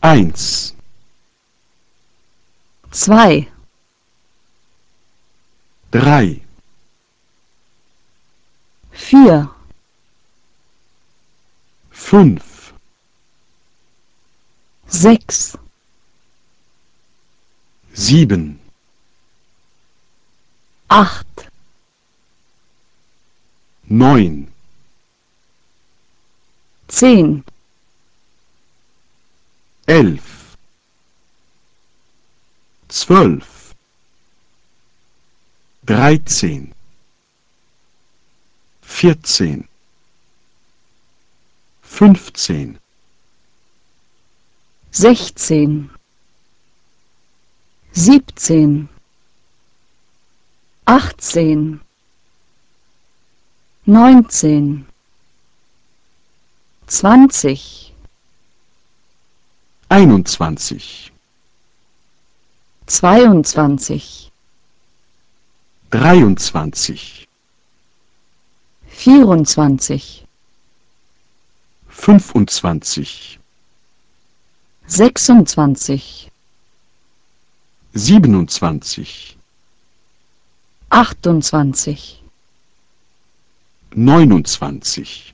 1, 2, 3, 4, 5, 6, 7, 8, 9, 10, 11, 12, 13, 14, 15, 16, 17, 18, 19, 20, 21, 22, 23, 24, 25, 26, 27, 28, 29.